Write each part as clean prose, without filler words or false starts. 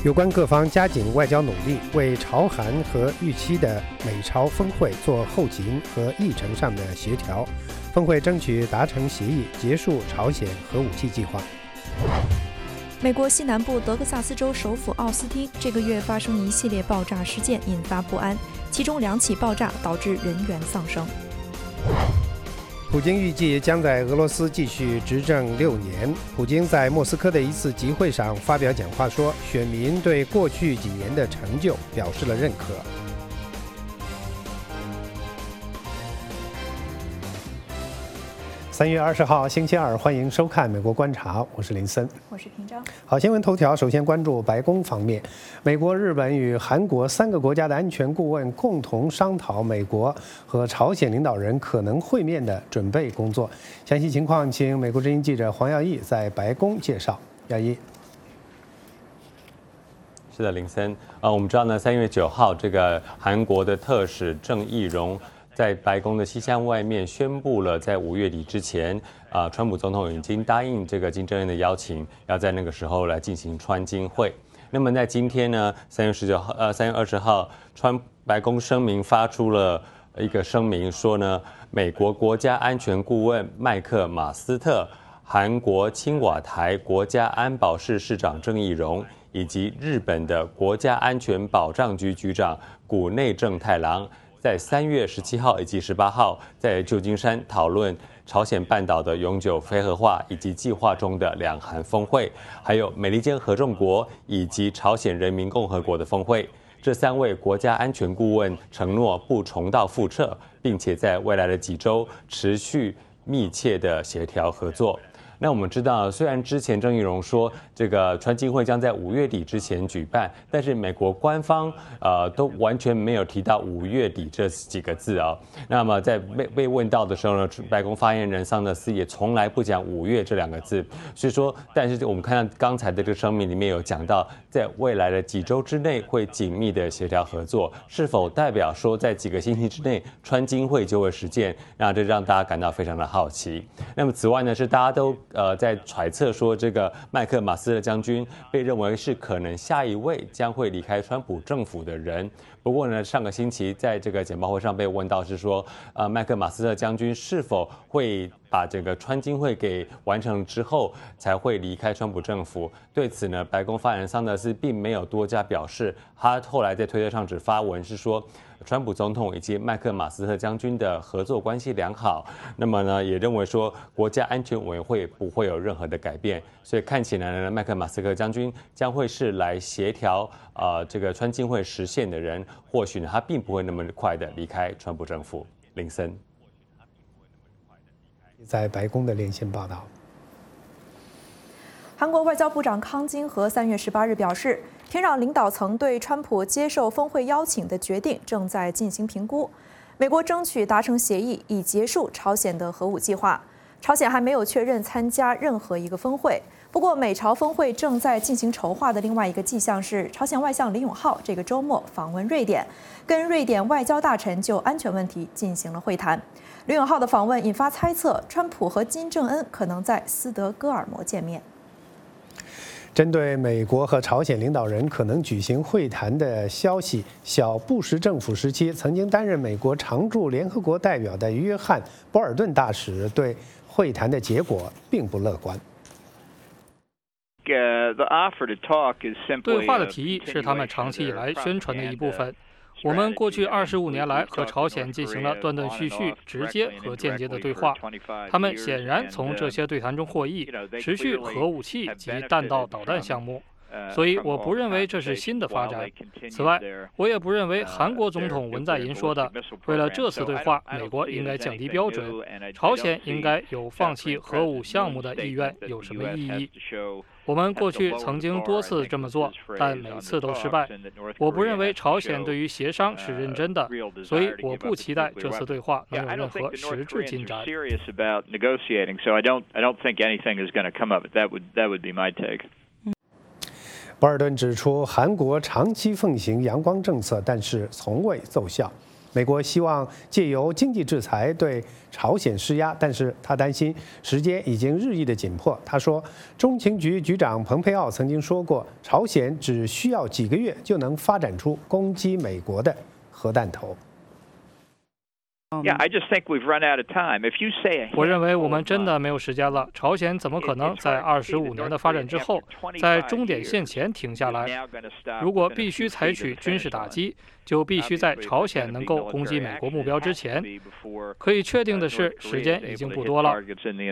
有关各方加紧外交努力，为朝韩和预期的美朝峰会做后勤和议程上的协调。峰会争取达成协议，结束朝鲜核武器计划。 美国西南部德克萨斯州首府奥斯汀这个月发生一系列爆炸事件，引发不安，其中2起爆炸导致人员丧生。 普京预计将在俄罗斯继续执政6年。普京在莫斯科的一次集会上发表讲话说，选民对过去几年的成就表示了认可。3月20号，星期二，欢迎收看《美国观察》，我是林森， 我是平章。 好，新闻头条，首先关注白宫方面，美国、日本与韩国3个国家的安全顾问共同商讨美国和朝鲜领导人可能会面的准备工作。详细情况，请美国之音记者黄耀义在白宫介绍。耀义。 是的，林森我们知道呢，3月9号，这个韩国的特使郑义溶在白宫的西厢外面宣布了，在5月底之前，川普总统已经答应这个金正恩的邀请，要在那个时候来进行川金会。那么在今天呢，3月20号，白宫声明发出了一个声明，说呢，美国国家安全顾问麦克马斯特、韩国青瓦台国家安保室室长郑义溶，以及日本的国家安全保障局局长谷内正太郎，在3月17号以及18号在旧金山讨论朝鲜半岛的永久非核化以及计划中的两韩峰会，还有美利坚合众国以及朝鲜人民共和国的峰会。这3位国家安全顾问承诺不重蹈覆辙，并且在未来的几周持续密切的协调合作。那我们知道，虽然之前郑义溶说这个川金会将在5月底之前举办，但是美国官方都完全没有提到5月底这几个字啊。那么在被问到的时候呢，白宫发言人桑德斯也从来不讲5月这2个字。所以说，但是我们看到刚才的这个声明里面有讲到，在未来的几周之内会紧密的协调合作，是否代表说在几个星期之内川金会就会实现？那这让大家感到非常的好奇。那么此外呢，是大家都在揣测说，这个麦克马斯特将军被认为是可能下一位将会离开川普政府的人。不过呢，上个星期在这个简报会上被问到是说，麦克马斯特将军是否会把这个川金会给完成之后才会离开川普政府。对此呢，白宫发言人桑德斯并没有多加表示，他后来在推特上只发文是说，川普总统以及麦克马斯特将军的合作关系良好，那么呢，也认为说国家安全委员会不会有任何的改变，所以看起来呢，麦克马斯特将军将会是来协调这个川金会实现的人，或许呢，他并不会那么快的离开川普政府。林森在白宫的连线报道。 韩国外交部长康京和3月18日表示，天让领导层对川普接受峰会邀请的决定正在进行评估。美国争取达成协议，以结束朝鲜的核武计划。朝鲜还没有确认参加任何一个峰会。不过，美朝峰会正在进行筹划的另外一个迹象是，朝鲜外相李永浩这个周末访问瑞典，跟瑞典外交大臣就安全问题进行了会谈。李永浩的访问引发猜测，川普和金正恩可能在斯德哥尔摩见面。 针对美国和朝鲜领导人可能举行会谈的消息，小布什政府时期曾经担任美国常驻联合国代表的约翰·博尔顿大使对会谈的结果并不乐观。 对话的提议是他们长期以来宣传的一部分。我们过去25年来和朝鲜进行了断断续续、直接和间接的对话，他们显然从这些对谈中获益，持续核武器及弹道导弹项目。所以我不认为这是新的发展。此外，我也不认为韩国总统文在寅说的“为了这次对话，美国应该降低标准，朝鲜应该有放弃核武项目的意愿”有什么意义。我们过去曾经多次这么做，但每次都失败。我不认为朝鲜对于协商是认真的，所以我不期待这次对话能有任何实质进展。 博尔顿指出，韩国长期奉行阳光政策，但是从未奏效。 美国希望借由经济制裁对朝鲜施压，但是他担心时间已经日益的紧迫。他说，中情局局长蓬佩奥曾经说过，朝鲜只需要几个月就能发展出攻击美国的核弹头。 我认为我们真的没有时间了。朝鲜怎么可能在25年的发展之后，在终点线前停下来？如果必须采取军事打击，就必须在朝鲜能够攻击美国目标之前。可以确定的是，时间已经不多了。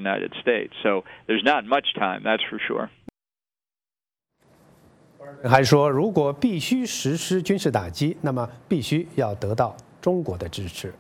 还说，如果必须实施军事打击，那么必须要得到中国的支持。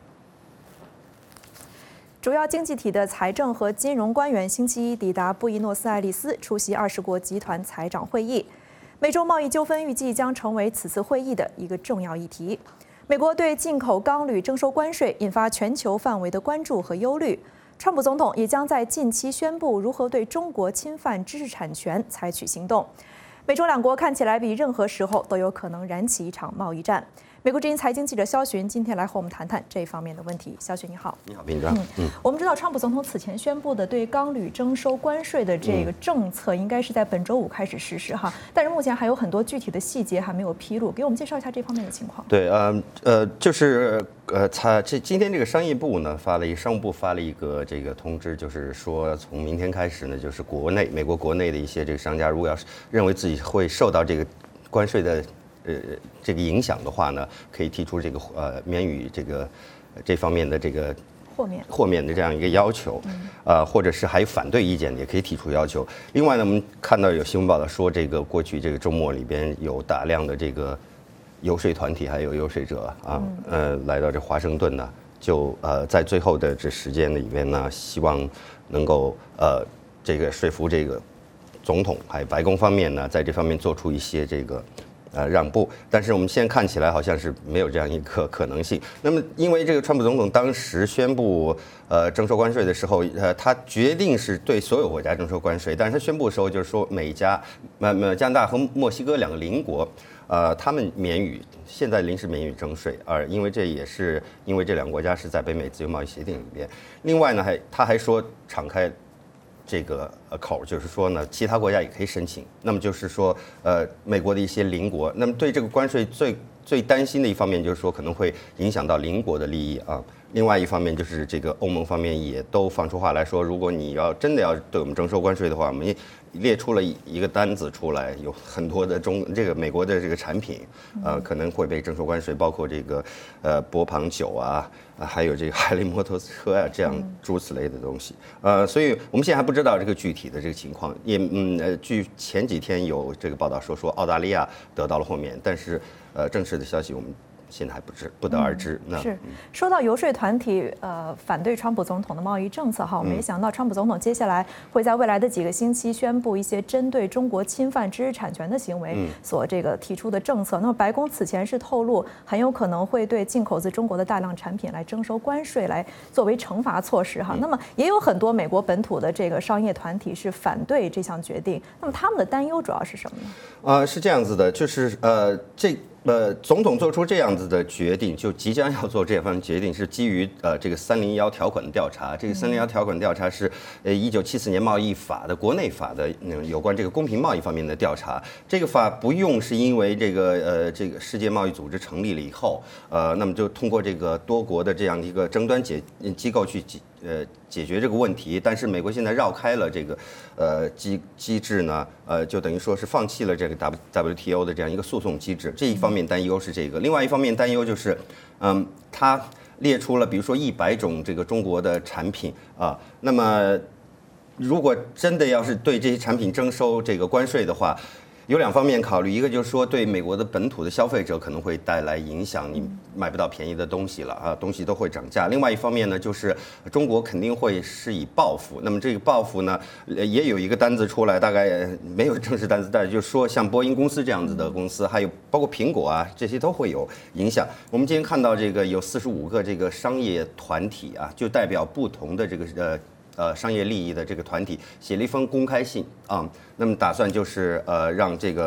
主要经济体的财政和金融官员星期一抵达布宜诺斯艾利斯，出席20国集团财长会议。美洲贸易纠纷预计将成为此次会议的一个重要议题。美国对进口钢铝征收关税，引发全球范围的关注和忧虑。川普总统也将在近期宣布如何对中国侵犯知识产权采取行动。美中两国看起来比任何时候都有可能燃起一场贸易战。美国之音财经记者肖寻今天来和我们谈谈这方面的问题。肖寻你好。 你好，斌章。 我们知道川普总统此前宣布的对钢铝征收关税的这个政策，应该是在本周五开始实施哈，但是目前还有很多具体的细节还没有披露，给我们介绍一下这方面的情况。 对，就是今天这个商务部发了一个这个通知，就是说从明天开始呢，就是美国国内的一些这个商家，如果要是认为自己会受到这个关税的这个影响的话呢，可以提出这个免予这方面的这个豁免的这样一个要求，或者是还有反对意见也可以提出要求。另外呢，我们看到有新闻报道说，这个过去这个周末里边有大量的这个游说团体还有游说者来到这华盛顿呢，就在最后的这时间里边呢，希望能够这个说服这个总统还有白宫方面呢，在这方面做出一些这个让步，但是我们现在看起来好像是没有这样一个可能性。那么，因为这个川普总统当时宣布征收关税的时候，他决定是对所有国家征收关税，但是他宣布的时候就是说加拿大和墨西哥两个邻国，他们现在临时免予征税，因为这也是因为这两个国家是在北美自由贸易协定里边。另外呢，他还说敞开这个口，就是说呢，其他国家也可以申请。那么就是说，美国的一些邻国，那么对这个关税最担心的一方面就是说可能会影响到邻国的利益啊。另外一方面就是这个欧盟方面也都放出话来说，如果你真的要对我们征收关税的话，我们列出了一个单子出来，有很多的美国的这个产品，可能会被征收关税，包括这个波旁酒啊，还有这个海力摩托车啊，这样诸如此类的东西。所以我们现在还不知道这个具体的这个情况。据前几天有这个报道说澳大利亚得到了豁免，但是正式的消息我们现在还不得而知。 是说到游说团体反对川普总统的贸易政策哈，我没想到川普总统接下来会在未来的几个星期宣布一些针对中国侵犯知识产权的行为所提出的政策。那么白宫此前是透露很有可能会对进口自中国的大量产品来征收关税，来作为惩罚措施哈。那么也有很多美国本土的这个商业团体是反对这项决定。那么他们的担忧主要是什么呢？ 是这样子的，就是总统做出这样子的决定，就即将要做这番决定，是基于这个301条款的调查。这个301条款调查是1974年贸易法的国内法的有关这个公平贸易方面的调查。这个法不用是因为这个世界贸易组织成立了以后，那么就通过这个多国的这样一个争端机构去解决这个问题，但是美国现在绕开了这个机制呢，就等于说是放弃了这个 WTO 的这样一个诉讼机制。这一方面担忧是这个，另外一方面担忧就是，它列出了比如说100种这个中国的产品啊，那么如果真的要是对这些产品征收这个关税的话，有两方面考虑，一个就是说对美国的本土的消费者可能会带来影响，你买不到便宜的东西了啊，东西都会涨价。另外一方面呢，就是中国肯定会施以报复。那么这个报复呢，也有一个单子出来，大概没有正式单子，但是就是说像波音公司这样子的公司，还有包括苹果啊，这些都会有影响。我们今天看到这个有45个这个商业团体啊，就代表不同的这个商业利益的这个团体写了一封公开信啊，那么打算就是让这个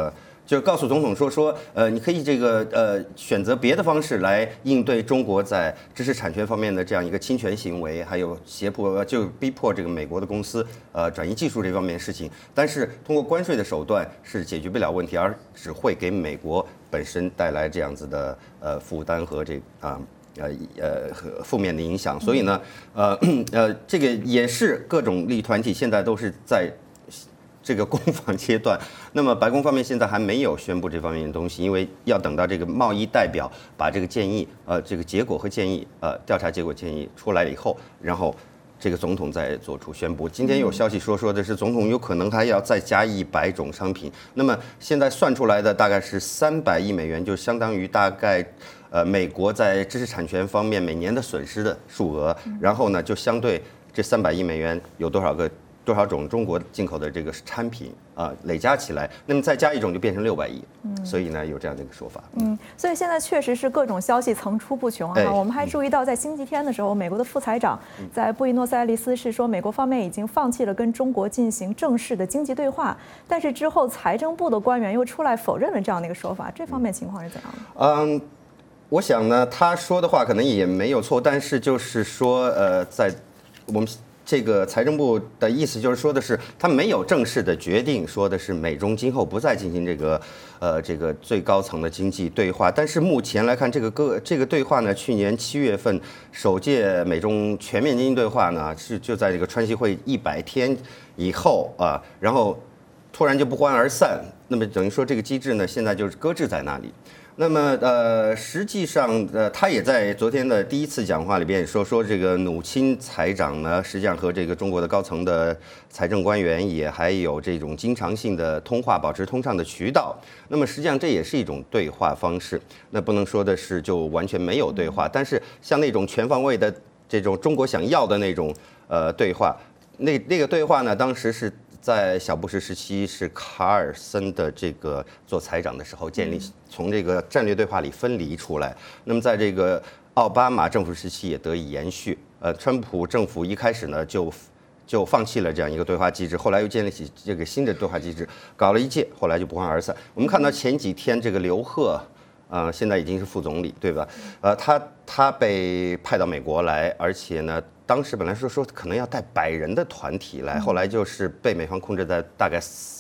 就告诉总统说你可以选择别的方式来应对中国在知识产权方面的这样一个侵权行为，还有逼迫这个美国的公司转移技术这方面的事情。但是通过关税的手段是解决不了问题，而只会给美国本身带来这样子的负担和和负面的影响。所以呢，这个也是各种利益团体现在都是在这个攻防阶段。那么白宫方面现在还没有宣布这方面的东西，因为要等到这个贸易代表把这个建议这个结果和建议调查结果建议出来了以后，然后这个总统再做出宣布。今天有消息说的是总统有可能他要再加100种商品。那么现在算出来的大概是300亿美元，就相当于大概美国在知识产权方面每年的损失的数额。然后呢，就相对这300亿美元有多少种中国进口的这个产品累加起来，那么再加1种就变成600亿。所以呢，有这样的一个说法。 所以现在确实是各种消息层出不穷啊。我们还注意到，在星期天的时候，美国的副财长在布宜诺斯艾利斯是说，美国方面已经放弃了跟中国进行正式的经济对话，但是之后财政部的官员又出来否认了这样的一个说法。这方面情况是怎样的？ 我想呢，他说的话可能也没有错，但是就是说，在我们这个财政部的意思就是说的是，他没有正式的决定，说的是美中今后不再进行这个最高层的经济对话。但是目前来看，这个对话呢，去年7月份首届美中全面经济对话呢，就在这个川习会100天以后然后突然就不欢而散。那么等于说这个机制呢，现在就是搁置在那里。那么实际上他也在昨天的第一次讲话里边也说这个努钦财长呢，实际上和这个中国的高层的财政官员也还有这种经常性的通话，保持通畅的渠道。那么实际上这也是一种对话方式。那不能说的是就完全没有对话，但是像那种全方位的这种中国想要的那种对话，那个对话呢，当时是在小布什时期是卡尔森的这个做财长的时候建立，从这个战略对话里分离出来。那么在这个奥巴马政府时期也得以延续。川普政府一开始呢就放弃了这样一个对话机制，后来又建立起这个新的对话机制，搞了一届，后来就不欢而散。我们看到前几天这个刘鹤现在已经是副总理，对吧？他被派到美国来，而且呢，当时本来说可能要带100人的团体来，后来就是被美方控制在大概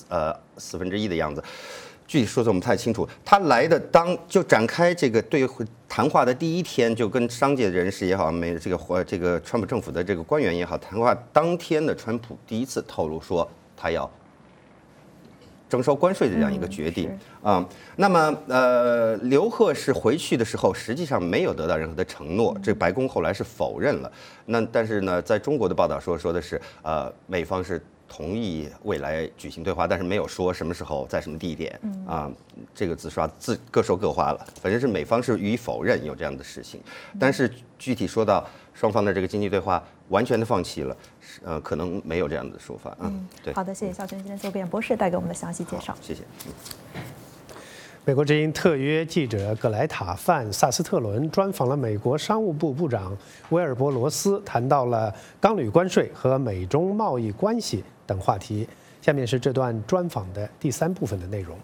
1/4的样子。具体数字我们不太清楚。他来的就展开这个谈话的第一天，就跟商界人士也好，这个川普政府的这个官员也好，谈话当天的川普第一次透露说他要征收关税的这样一个决定那么刘鹤是回去的时候，实际上没有得到任何的承诺，这白宫后来是否认了。但是呢，在中国的报道说的是美方是同意未来举行对话，但是没有说什么时候在什么地点这个各说各话了。反正是美方是予以否认有这样的事情，但是具体说到双方的这个经济对话完全的放弃了，可能没有这样的说法。对。 好的，谢谢肖军今天周边博士带给我们的详细介绍。 谢谢。 美国之音特约记者格莱塔·范萨斯特伦专访了美国商务部部长威尔伯·罗斯，谈到了钢铝关税和美中贸易关系等话题。下面是这段专访的第3部分的内容。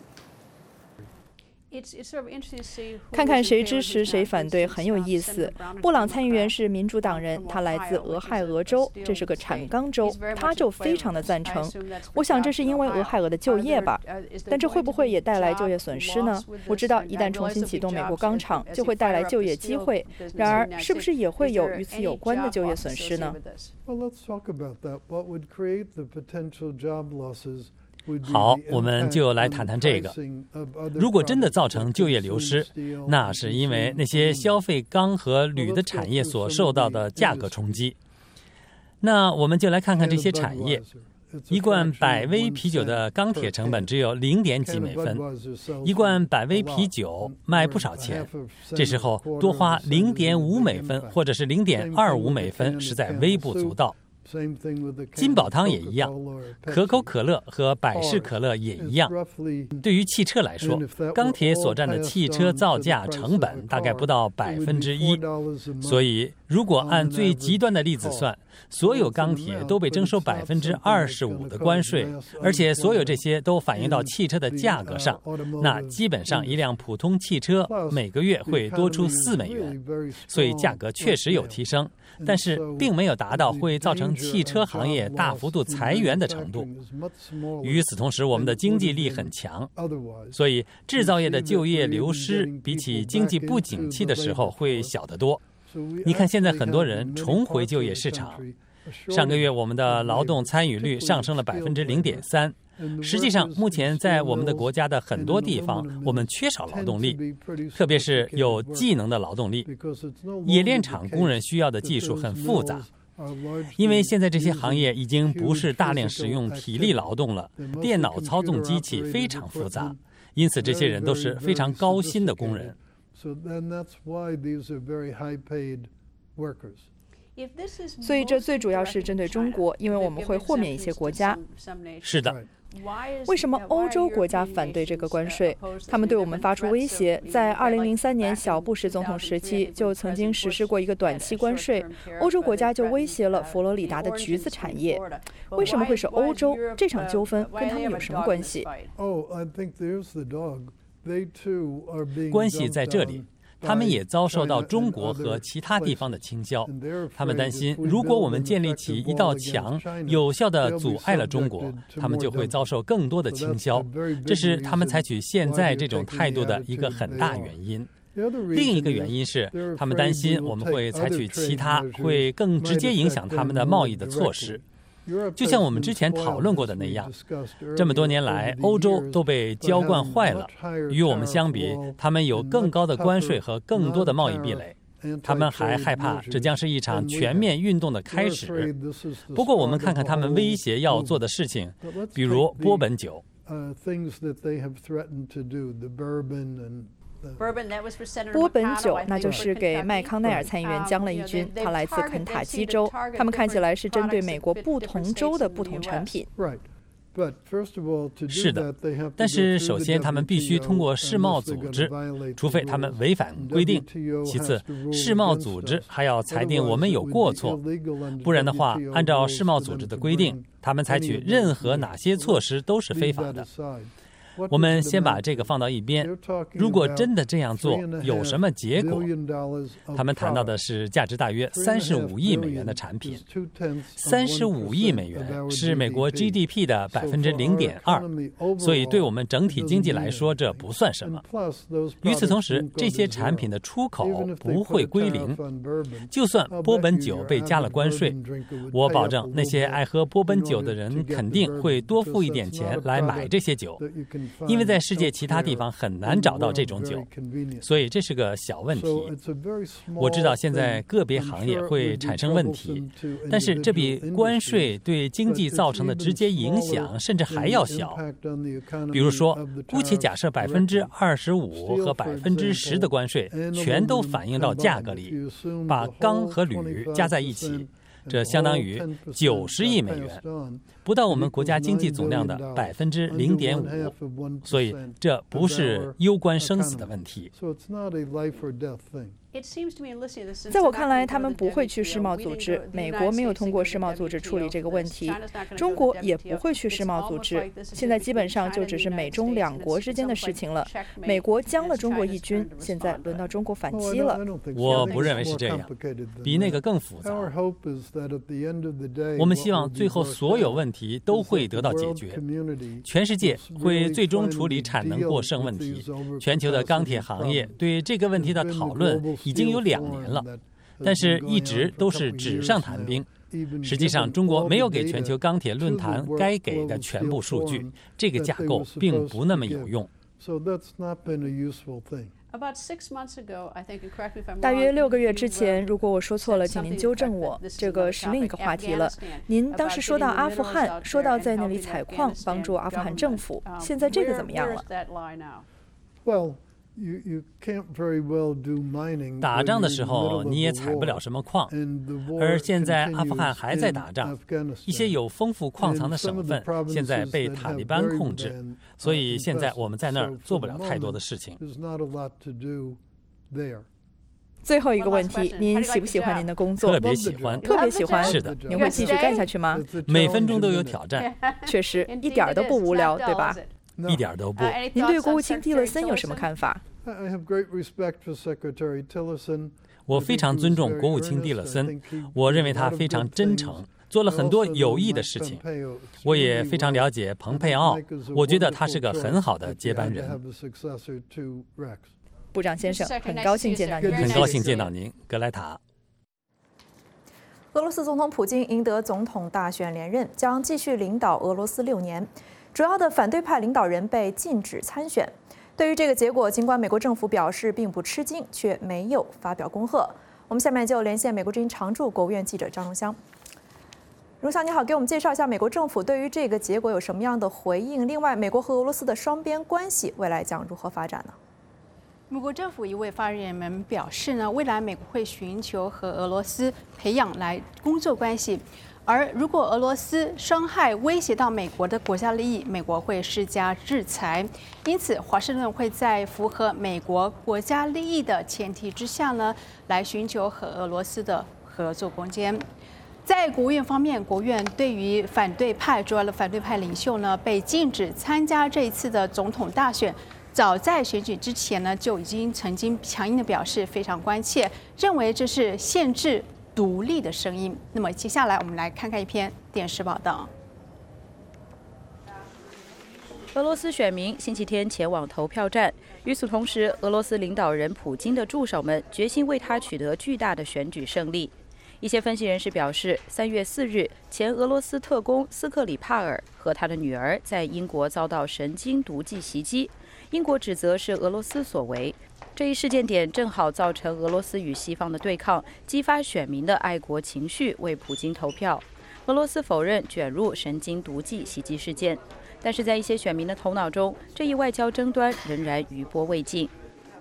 看看谁支持谁反对很有意思。布朗参议员是民主党人，他来自俄亥俄州，这是个产钢州，他就非常的赞成。我想这是因为俄亥俄的就业吧，但这会不会也带来就业损失呢？我知道一旦重新启动美国钢厂，就会带来就业机会，然而是不是也会有与此有关的就业损失呢？ 好，我们就来谈谈这个。如果真的造成就业流失，那是因为那些消费钢和铝的产业所受到的价格冲击。那我们就来看看这些产业。一罐百威啤酒的钢铁成本只有0点几美分，一罐百威啤酒卖不少钱，这时候多花0.5美分或者是0.25美分实在微不足道。金宝汤也一样，可口可乐和百事可乐也一样。对于汽车来说，钢铁所占的汽车造价成本大概不到1%，所以如果按最极端的例子算，所有钢铁都被征收25%的关税，而且所有这些都反映到汽车的价格上，那基本上一辆普通汽车每个月会多出4美元，所以价格确实有提升，但是并没有达到会造成汽车行业大幅度裁员的程度。与此同时，我们的经济力很强，所以制造业的就业流失比起经济不景气的时候会小得多。你看，现在很多人重回就业市场。上个月我们的劳动参与率上升了0.3%。实际上，目前在我们的国家的很多地方，我们缺少劳动力，特别是有技能的劳动力。冶炼厂工人需要的技术很复杂，因为现在这些行业已经不是大量使用体力劳动了，电脑操纵机器非常复杂，因此这些人都是非常高薪的工人。 所以这最主要是针对中国，因为我们会豁免一些国家。 是的。 为什么欧洲国家反对这个关税？他们对我们发出威胁。在2003年小布什总统时期，就曾经实施过一个短期关税，欧洲国家就威胁了佛罗里达的橘子产业。为什么会是欧洲？这场纠纷跟他们有什么关系？ 关系在这里。他们也遭受到中国和其他地方的倾销，他们担心，如果我们建立起一道墙，有效地阻碍了中国，他们就会遭受更多的倾销。这是他们采取现在这种态度的一个很大原因。另一个原因是，他们担心我们会采取其他会更直接影响他们的贸易的措施。就像我们之前讨论过的那样，这么多年来，欧洲都被娇惯坏了。与我们相比，他们有更高的关税和更多的贸易壁垒。他们还害怕这将是一场全面运动的开始。不过，我们看看他们威胁要做的事情，比如波本酒。 波本酒，那就是给麦康奈尔参议员将了一军，他来自肯塔基州。他们看起来是针对美国不同州的不同产品。 是的，但是首先他们必须通过世贸组织，除非他们违反规定。其次，世贸组织还要裁定我们有过错，不然的话，按照世贸组织的规定，他们采取任何哪些措施都是非法的。我们先把这个放到一边。如果真的这样做，有什么结果？他们谈到的是价值大约35亿美元的产品。35亿美元是美国 GDP 的0.2%，所以对我们整体经济来说，这不算什么。与此同时，这些产品的出口不会归零。就算波本酒被加了关税，我保证那些爱喝波本酒的人肯定会多付一点钱来买这些酒。因为在世界其他地方很难找到这种酒，所以这是个小问题。我知道现在个别行业会产生问题，但是这比关税对经济造成的直接影响甚至还要小。比如说，姑且假设25%和10%的关税全都反映到价格里，把钢和铝加在一起，这相当于90亿美元，不到我们国家经济总量的0.5%，所以这不是攸关生死的问题。 在我看来，他们不会去世贸组织。美国没有通过世贸组织处理这个问题，中国也不会去世贸组织。现在基本上就只是美中两国之间的事情了。美国将了中国一军，现在轮到中国反击了。 我不认为是这样，比那个更复杂。我们希望最后所有问题都会得到解决。全世界会最终处理产能过剩问题。全球的钢铁行业对这个问题的讨论已经有2年了，但是一直都是纸上谈兵。实际上，中国没有给全球钢铁论坛该给的全部数据，这个架构并不那么有用。 大约6个月之前，如果我说错了，请您纠正我。这个是另一个话题了。您当时说到阿富汗，说到在那里采矿，帮助阿富汗政府。现在这个怎么样了？ 打仗的时候你也采不了什么矿，而现在阿富汗还在打仗，一些有丰富矿藏的省份现在被塔利班控制，所以现在我们在那儿做不了太多的事情。 最后一个问题，您喜不喜欢您的工作？ 特别喜欢， 特别喜欢。 是的， 您会继续干下去吗？ 每分钟都有挑战。 确实，一点都不无聊，对吧？ 一点都不。 您对国务卿蒂勒森有什么看法？ 我非常尊重国务卿蒂勒森，我认为他非常真诚，做了很多有益的事情。我也非常了解蓬佩奥，我觉得他是个很好的接班人。 部长先生，很高兴见到您。 很高兴见到您，格莱塔。 俄罗斯总统普京赢得总统大选连任，将继续领导俄罗斯6年。主要的反对派领导人被禁止参选。对于这个结果，尽管美国政府表示并不吃惊，却没有发表恭贺。我们下面就连线美国之音常驻国务院记者张荣香。荣香你好，给我们介绍一下美国政府对于这个结果有什么样的回应？另外，美国和俄罗斯的双边关系未来将如何发展呢？ 美国政府一位发言人表示呢，未来美国会寻求和俄罗斯培养来工作关系，而如果俄罗斯伤害威胁到美国的国家利益，美国会施加制裁。因此，华盛顿会在符合美国国家利益的前提之下呢，来寻求和俄罗斯的合作空间。在国务院方面，国务院对于主要的反对派领袖呢被禁止参加这一次的总统大选。早在选举之前呢，就已经曾经强硬的表示非常关切，认为这是限制独立的声音。那么接下来我们来看看一篇电视报道。 俄罗斯选民星期天前往投票站，与此同时，俄罗斯领导人普京的助手们决心为他取得巨大的选举胜利。一些分析人士表示，3月4日，前俄罗斯特工斯克里帕尔和他的女儿在英国遭到神经毒剂袭击。英国指责是俄罗斯所为，这一事件点正好造成俄罗斯与西方的对抗，激发选民的爱国情绪，为普京投票。俄罗斯否认卷入神经毒剂袭击事件，但是在一些选民的头脑中，这一外交争端仍然余波未尽。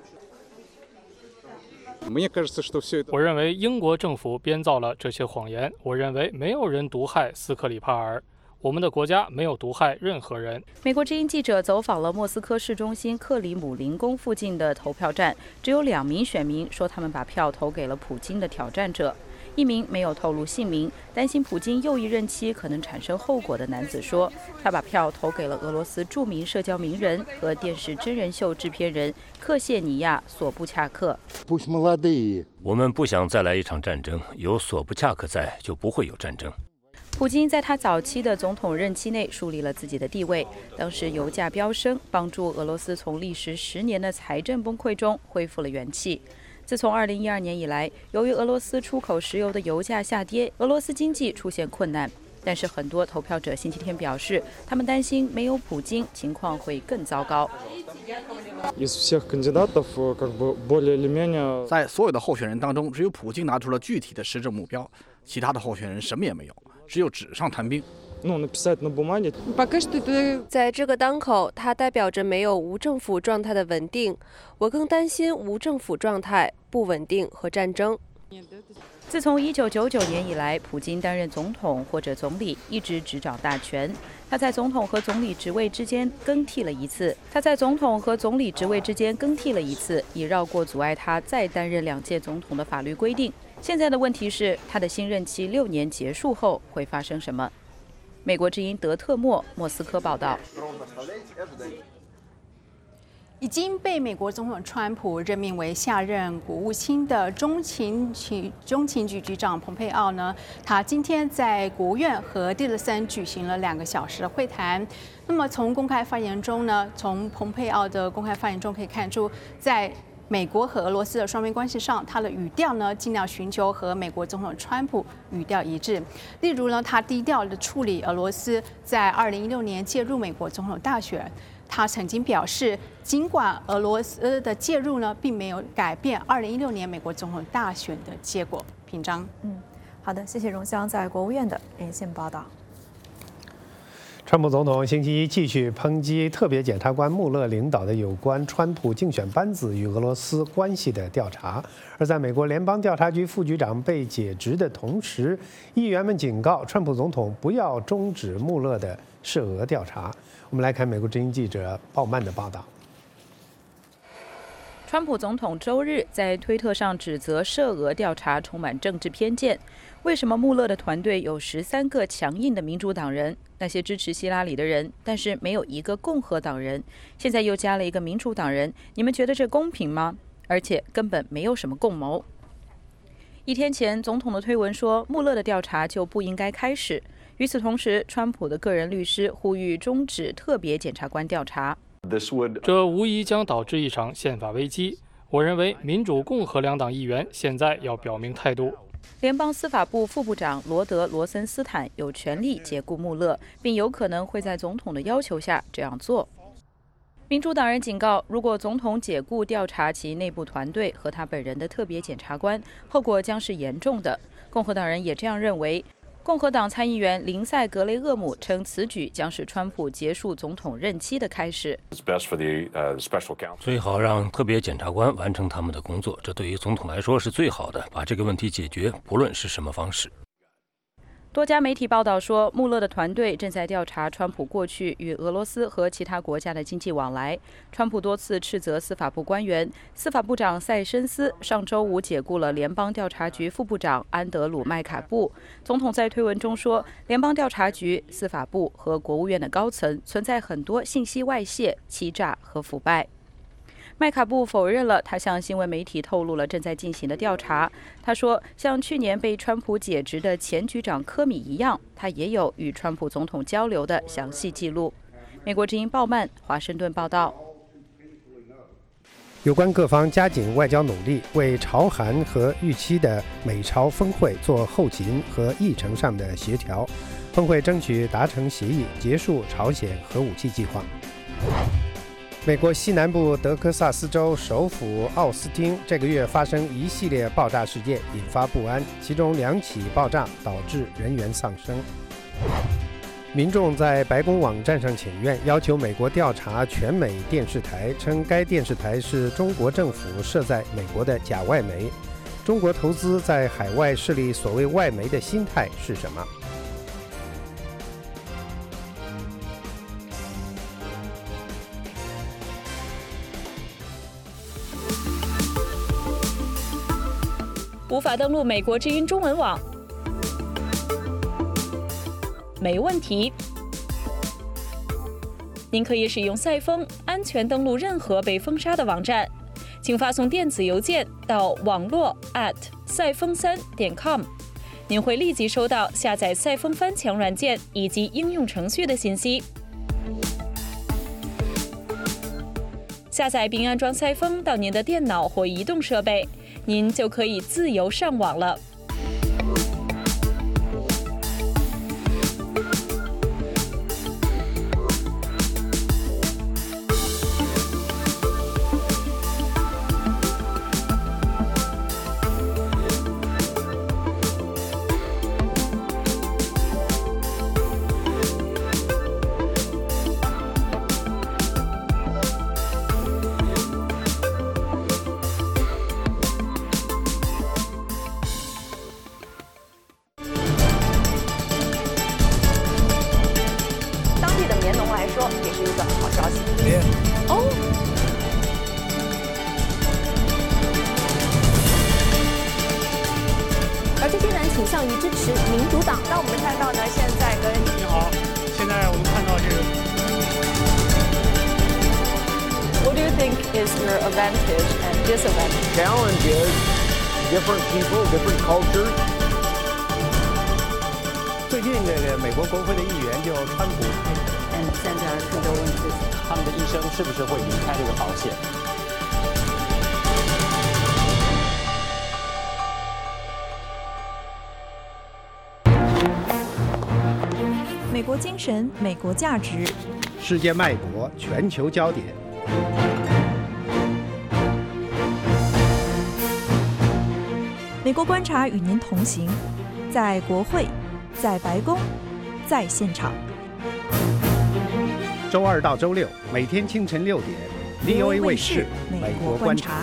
我认为英国政府编造了这些谎言。我认为没有人毒害斯克里帕尔。我们的国家没有毒害任何人。 美国之音记者走访了莫斯科市中心克里姆林宫附近的投票站，只有2名选民说他们把票投给了普京的挑战者。一名没有透露姓名，担心普京又一任期可能产生后果的男子说，他把票投给了俄罗斯著名社交名人和电视真人秀制片人克谢尼亚·索布恰克。 我们不想再来一场战争，有索布恰克在，就不会有战争。 普京在他早期的总统任期内树立了自己的地位。当时油价飙升，帮助俄罗斯从历时10年的财政崩溃中恢复了元气。自从2012年以来，由于俄罗斯出口石油的油价下跌，俄罗斯经济出现困难。但是很多投票者星期天表示，他们担心没有普京，情况会更糟糕。 在所有的候选人当中，只有普京拿出了具体的施政目标，其他的候选人什么也没有。只有纸上谈兵。 在这个当口，它代表着没有无政府状态的稳定。我更担心无政府状态、不稳定和战争。 自从1999年以来，普京担任总统或者总理，一直执掌大权。他在总统和总理职位之间更替了一次，以绕过阻碍他再担任2届总统的法律规定。现在的问题是，他的新任期6年结束后会发生什么？美国之音德特莫莫斯科报道。 已经被美国总统川普任命为下任国务卿的中情局局长蓬佩奥呢，他今天在国务院和蒂勒森举行了2个小时的会谈。那么从公开发言中呢，从蓬佩奥的公开发言中可以看出，在美国和俄罗斯的双边关系上，他的语调呢尽量寻求和美国总统川普语调一致。例如呢，他低调的处理俄罗斯在2016年介入美国总统大选。他曾经表示，尽管俄罗斯的介入呢，并没有改变2016年美国总统大选的结果。品章， 好的，谢谢荣香在国务院的连线报道。 川普总统星期一继续抨击特别检察官穆勒领导的有关川普竞选班子与俄罗斯关系的调查。而在美国联邦调查局副局长被解职的同时，议员们警告川普总统不要终止穆勒的涉俄调查。我们来看美国之音记者鲍曼的报道。 川普总统周日在推特上指责涉俄调查充满政治偏见。为什么穆勒的团队有13个强硬的民主党人，那些支持希拉里的人，但是没有一个共和党人？现在又加了一个民主党人，你们觉得这公平吗？而且根本没有什么共谋。1天前，总统的推文说，穆勒的调查就不应该开始。与此同时，川普的个人律师呼吁终止特别检察官调查。 这无疑将导致一场宪法危机。我认为民主、共和两党议员现在要表明态度。 联邦司法部副部长罗德·罗森斯坦有权利解雇穆勒，并有可能会在总统的要求下这样做。民主党人警告，如果总统解雇调查其内部团队和他本人的特别检察官，后果将是严重的。共和党人也这样认为。共和党参议员林赛·格雷厄姆称，此举将是川普结束总统任期的开始。 最好让特别检察官完成他们的工作，这对于总统来说是最好的，把这个问题解决，不论是什么方式。 多家媒体报道说，穆勒的团队正在调查川普过去与俄罗斯和其他国家的经济往来。川普多次斥责司法部官员，司法部长塞申斯上周五解雇了联邦调查局副部长安德鲁·麦卡布。总统在推文中说，联邦调查局、司法部和国务院的高层存在很多信息外泄、欺诈和腐败。麦卡布否认了他向新闻媒体透露了正在进行的调查。他说，像去年被川普解职的前局长科米一样，他也有与川普总统交流的详细记录。美国之音鲍曼华盛顿报道。 有关各方加紧外交努力，为朝韩和预期的美朝峰会做后勤和议程上的协调。峰会争取达成协议，结束朝鲜核武器计划。美国西南部德克萨斯州首府奥斯汀这个月发生一系列爆炸事件，引发不安，其中2起爆炸导致人员丧生。民众在白宫网站上请愿，要求美国调查全美电视台，称该电视台是中国政府设在美国的假外媒。中国投资在海外设立所谓外媒的心态是什么？ 无法登录美国之音中文网？没问题，您可以使用赛风安全登录任何被封杀的网站，请发送电子邮件到网络@赛风3.com，您会立即收到下载赛风翻墙软件以及应用程序的信息。下载并安装赛风到您的电脑或移动设备，您就可以自由上网了。 而这些人倾向于支持民主党。那我们看到呢，现在跟你好，现在我们看到这个。 What do you think is your advantage and disadvantage? Challenge is different people, different cultures. 最近这个美国国会的议员就川普， 现在更多问题是他们的医生是不是会离开这个保险？ 美国精神，美国价值， 世界脉搏，全球焦点。 美国观察与您同行，在国会，在白宫，在现场。 周2到周6，每天清晨6点 ，VOA 卫视《美国观察》。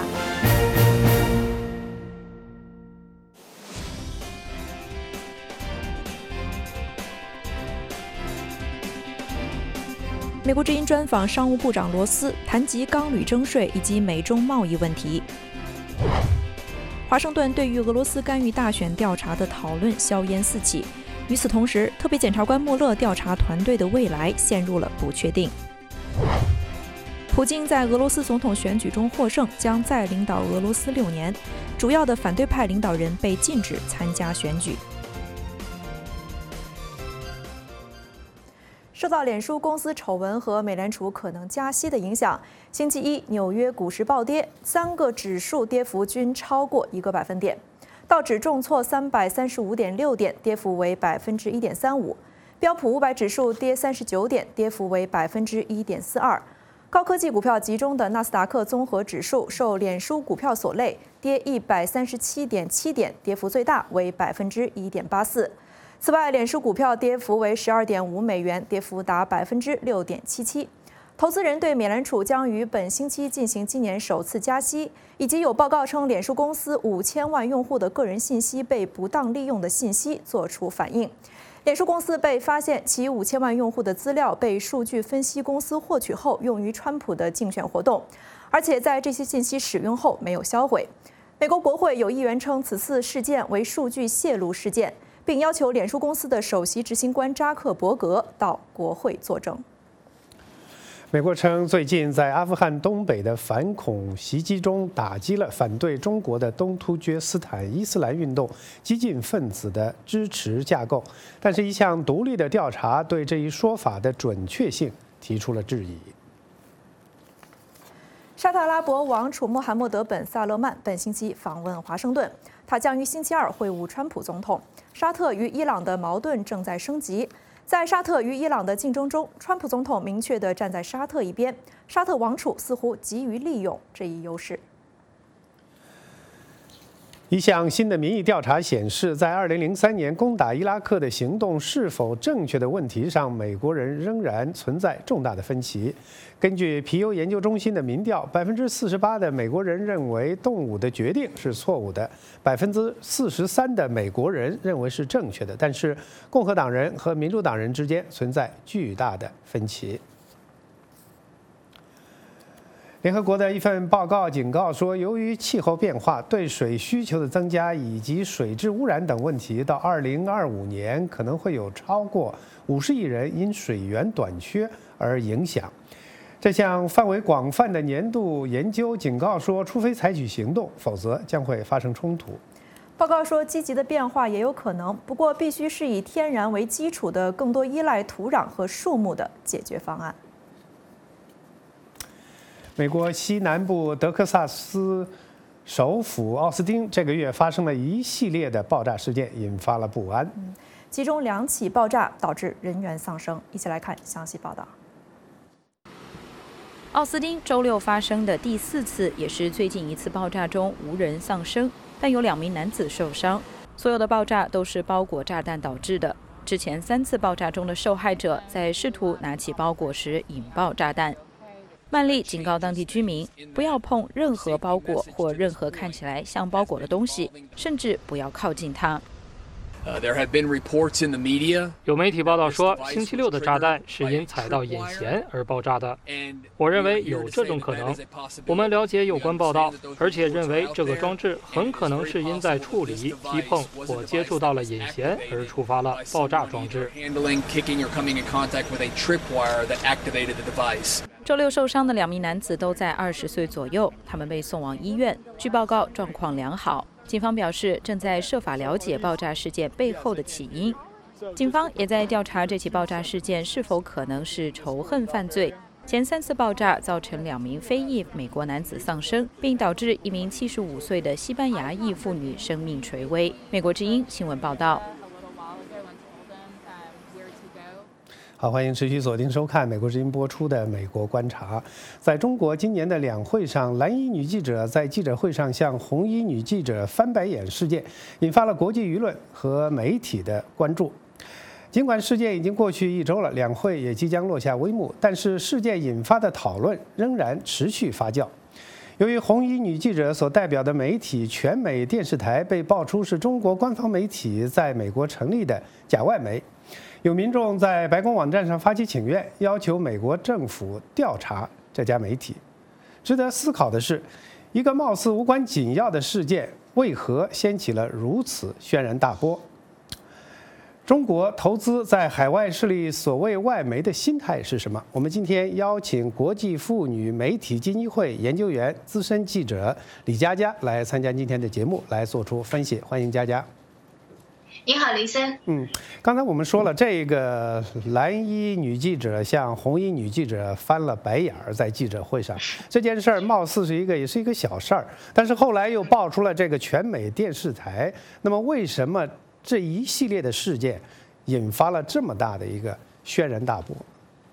美国之音专访商务部长罗斯，谈及钢铝征税以及美中贸易问题。华盛顿对于俄罗斯干预大选调查的讨论硝烟四起。与此同时，特别检察官穆勒调查团队的未来陷入了不确定。普京在俄罗斯总统选举中获胜，将再领导俄罗斯6年。主要的反对派领导人被禁止参加选举。受到脸书公司丑闻和美联储可能加息的影响，星期一纽约股市暴跌，3个指数跌幅均超过1个百分点。道指重挫335.6点，跌幅为1.35%；标普500指数跌39点，跌幅为1.42%。高科技股票集中的纳斯达克综合指数受脸书股票所累，跌137.7点，跌幅最大为1.84%。此外，脸书股票跌幅为12.5美元，跌幅达6.77%。投资人对美联储将于本星期进行今年首次加息，以及有报告称脸书公司5000万用户的个人信息被不当利用的信息作出反应。脸书公司被发现其5000万用户的资料被数据分析公司获取后用于川普的竞选活动，而且在这些信息使用后没有销毁。美国国会有议员称此次事件为数据泄露事件，并要求脸书公司的首席执行官扎克伯格到国会作证。 美国称，最近在阿富汗东北的反恐袭击中打击了反对中国的东突厥斯坦伊斯兰运动激进分子的支持架构，但是一项独立的调查对这一说法的准确性提出了质疑。 沙特阿拉伯王储穆罕默德本·萨勒曼本星期访问华盛顿，他将于星期二会晤川普总统。沙特与伊朗的矛盾正在升级。在沙特与伊朗的竞争中，川普总统明确地站在沙特一边，沙特王储似乎急于利用这一优势。 一项新的民意调查显示，在2003年攻打伊拉克的行动是否正确的问题上，美国人仍然存在重大的分歧。根据皮尤研究中心的民调，48%的美国人认为动武的决定是错误的，43%的美国人认为是正确的，但是共和党人和民主党人之间存在巨大的分歧。联合国的一份报告警告说，由于气候变化、对水需求的增加以及水质污染等问题，到2025年可能会有超过50亿人因水源短缺而影响。这项范围广泛的年度研究警告说，除非采取行动，否则将会发生冲突。 报告说，积极的变化也有可能，不过必须是以天然为基础的、更多依赖土壤和树木的解决方案。 美国西南部德克萨斯首府奥斯汀这个月发生了一系列的爆炸事件，引发了不安。 其中2起爆炸导致人员丧生。一起来看详细报道。 奥斯汀周六发生的第4次，也是最近一次爆炸中无人丧生，但有2名男子受伤。所有的爆炸都是包裹炸弹导致的。之前3次爆炸中的受害者在试图拿起包裹时引爆炸弹。曼利警告当地居民，不要碰任何包裹或任何看起来像包裹的东西，甚至不要靠近它。 有媒体报道说，星期6的炸弹是因踩到眼弦而爆炸的。我认为有这种可能。我们了解有关报道，而且认为这个装置很可能是因在处理、击碰或接触到了眼弦而触发了爆炸装置。 周六受伤的2名男子都在20岁左右，他们被送往医院，据报告状况良好。警方表示，正在设法了解爆炸事件背后的起因。警方也在调查这起爆炸事件是否可能是仇恨犯罪。前3次爆炸造成2名非裔美国男子丧生，并导致1名75岁的西班牙裔妇女生命垂危。美国之音新闻报道。 好，欢迎持续锁定收看美国之音播出的《美国观察》。在中国今年的两会上，蓝衣女记者在记者会上向红衣女记者翻白眼事件，引发了国际舆论和媒体的关注。尽管事件已经过去1周了，两会也即将落下帷幕，但是事件引发的讨论仍然持续发酵。 由于红衣女记者所代表的媒体全美电视台被爆出是中国官方媒体在美国成立的假外媒，有民众在白宫网站上发起请愿，要求美国政府调查这家媒体。值得思考的是，一个貌似无关紧要的事件，为何掀起了如此轩然大波？中国投资在海外势力所谓外媒的心态是什么？我们今天邀请国际妇女媒体基金会研究员、资深记者李佳佳来参加今天的节目，来做出分析。欢迎佳佳。 你好，林森。 刚才我们说了，这个蓝衣女记者向红衣女记者翻了白眼儿，在记者会上，这件事儿貌似也是一个小事儿，但是后来又爆出了这个全美电视台。那么为什么这一系列的事件引发了这么大的一个轩然大波？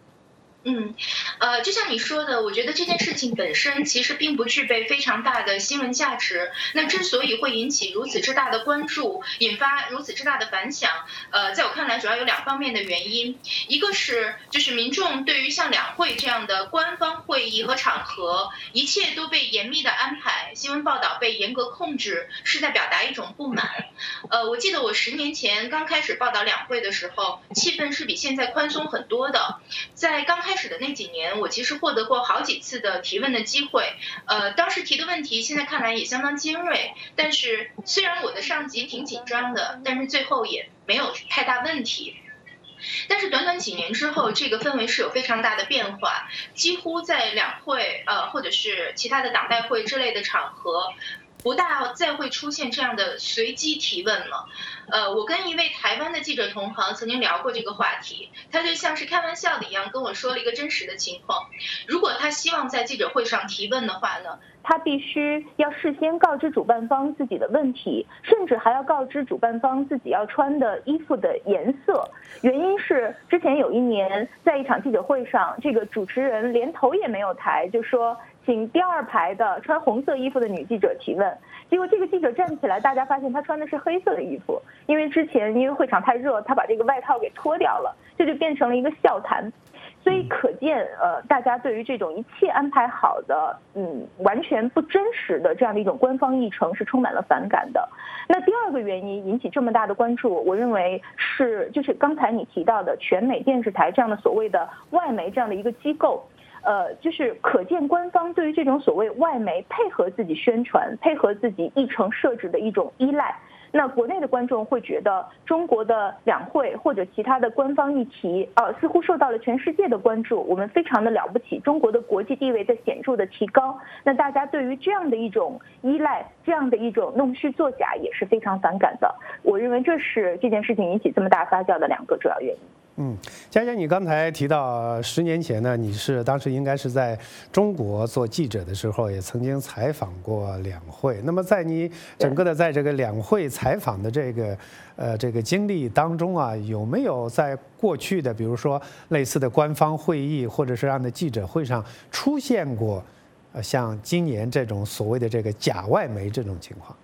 就像你说的，我觉得这件事情本身其实并不具备非常大的新闻价值。那之所以会引起如此之大的关注，引发如此之大的反响，在我看来主要有2方面的原因。一个是就是民众对于像两会这样的官方会议和场合，一切都被严密的安排，新闻报道被严格控制，是在表达一种不满。我记得我10年前刚开始报道两会的时候，气氛是比现在宽松很多的。在刚开始的那几年，我其实获得过好几次的提问的机会，当时提的问题现在看来也相当尖锐，但是虽然我的上级挺紧张的，但是最后也没有太大问题。但是短短几年之后，这个氛围是有非常大的变化，几乎在两会或者是其他的党代会之类的场合，不大再会出现这样的随机提问了。我跟一位台湾的记者同行曾经聊过这个话题，他就像是开玩笑的一样跟我说了一个真实的情况。如果他希望在记者会上提问的话呢， 他必须要事先告知主办方自己的问题，甚至还要告知主办方自己要穿的衣服的颜色。原因是之前有一年在一场记者会上，这个主持人连头也没有抬，就说请第2排的穿红色衣服的女记者提问。结果这个记者站起来，大家发现她穿的是黑色的衣服，因为之前因为会场太热，她把这个外套给脱掉了，这就变成了一个笑谈。所以可见，大家对于这种一切安排好的，完全不真实的这样的一种官方议程是充满了反感的。那第2个原因引起这么大的关注，我认为就是刚才你提到的全美电视台这样的所谓的外媒这样的一个机构。就是可见官方对于这种所谓外媒配合自己宣传、配合自己议程设置的一种依赖。那国内的观众会觉得中国的两会或者其他的官方议题似乎受到了全世界的关注，我们非常的了不起，中国的国际地位在显著的提高。那大家对于这样的一种依赖，这样的一种弄虚作假也是非常反感的。我认为这是这件事情引起这么大发酵的2个主要原因。 佳佳，你刚才提到10年前呢，你是当时应该是在中国做记者的时候，也曾经采访过两会。那么在你整个的在这个两会采访的这个经历当中啊，有没有在过去的比如说类似的官方会议或者是这样的记者会上出现过像今年这种所谓的这个假外媒这种情况？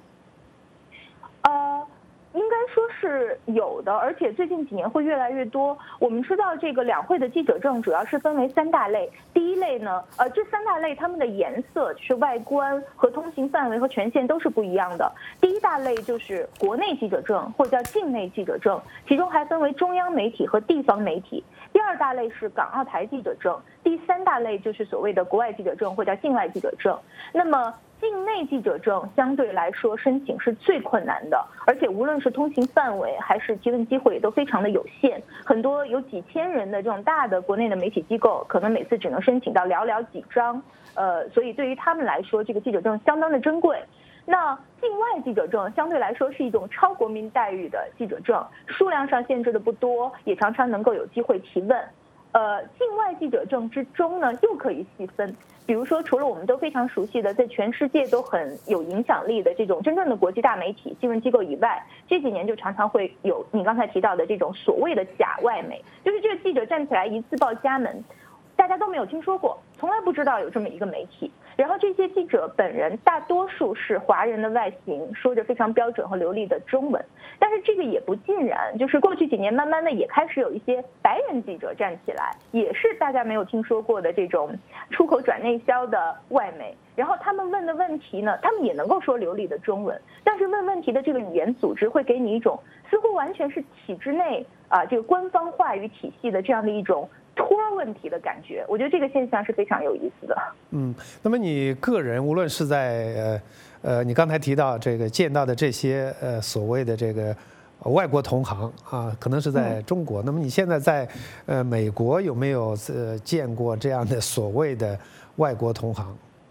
应该说是有的，而且最近几年会越来越多。我们知道这个两会的记者证主要是分为3大类。第一类呢，这3大类它们的颜色就是外观和通行范围和权限都是不一样的。第一大类就是国内记者证或者叫境内记者证，其中还分为中央媒体和地方媒体。第2大类是港澳台记者证，第3大类就是所谓的国外记者证或者叫境外记者证。那么境内记者证相对来说申请是最困难的，而且无论是通行范围还是提问机会也都非常的有限。很多有几千人的这种大的国内的媒体机构，可能每次只能申请到寥寥几张，所以对于他们来说，这个记者证相当的珍贵。那境外记者证相对来说是一种超国民待遇的记者证，数量上限制的不多，也常常能够有机会提问。境外记者证之中呢，又可以细分。比如说，除了我们都非常熟悉的，在全世界都很有影响力的这种真正的国际大媒体、新闻机构以外，这几年就常常会有你刚才提到的这种所谓的假外媒，就是这个记者站起来一自报家门，大家都没有听说过，从来不知道有这么一个媒体。然后这些记者本人大多数是华人的外形，说着非常标准和流利的中文，但是这个也不尽然，就是过去几年慢慢的也开始有一些白人记者站起来，也是大家没有听说过的这种出口转内销的外媒。然后他们问的问题呢，他们也能够说流利的中文，但是问问题的这个语言组织会给你一种似乎完全是体制内这个官方话语体系的这样的一种托问题的感觉。我觉得这个现象是非常有意思的。 那么你个人无论是在你刚才提到这个见到的这些所谓的这个外国同行啊，可能是在中国。那么你现在在美国有没有见过这样的所谓的外国同行？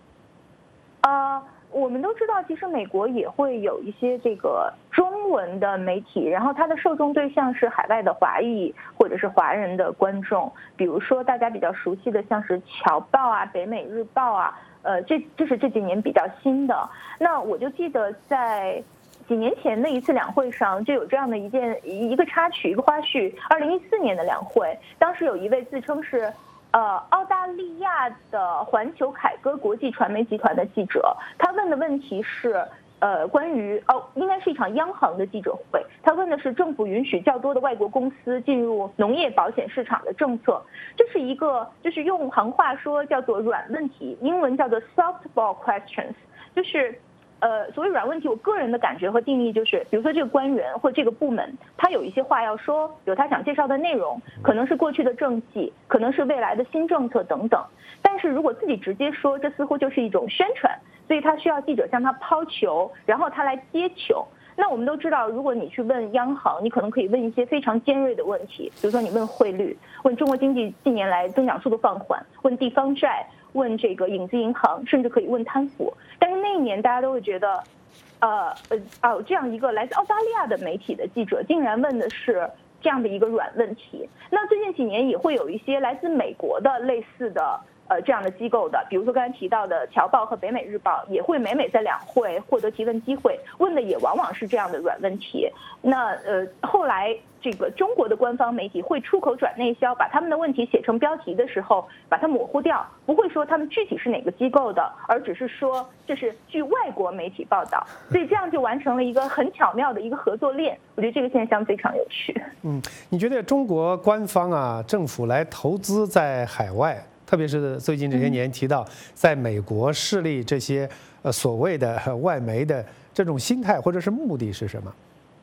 我们都知道，其实美国也会有一些这个中文的媒体，然后它的受众对象是海外的华裔或者是华人的观众，比如说大家比较熟悉的像是侨报啊、北美日报啊，这是这几年比较新的。那我就记得在几年前的一次两会上，就有这样的一个插曲、一个花絮。2014年的两会，当时有一位自称是澳大利亚的环球凯歌国际传媒集团的记者，他问的问题是关于应该是一场央行的记者会，他问的是政府允许较多的外国公司进入农业保险市场的政策。这是一个就是用行话说叫做软问题，英文叫做 softball questions， 就是所谓软问题，我个人的感觉和定义就是，比如说这个官员或这个部门，他有一些话要说，有他想介绍的内容，可能是过去的政绩，可能是未来的新政策等等。但是如果自己直接说，这似乎就是一种宣传，所以他需要记者向他抛球，然后他来接球。那我们都知道，如果你去问央行，你可能可以问一些非常尖锐的问题，比如说你问汇率，问中国经济近年来增长速度放缓，问地方债，问这个影子银行，甚至可以问贪腐。但是那一年大家都会觉得，这样一个来自澳大利亚的媒体的记者竟然问的是这样的一个软问题。那最近几年也会有一些来自美国的类似的这样的机构的，比如说刚才提到的侨报和北美日报，也会每在两会获得提问机会，问的也往往是这样的软问题。那后来这个中国的官方媒体会出口转内销，把他们的问题写成标题的时候，把它模糊掉，不会说他们具体是哪个机构的，而只是说这是据外国媒体报道，所以这样就完成了一个很巧妙的一个合作链。我觉得这个现象非常有趣。 你觉得中国官方政府来投资在海外，特别是最近这些年提到在美国设立这些所谓的外媒的这种心态或者是目的是什么？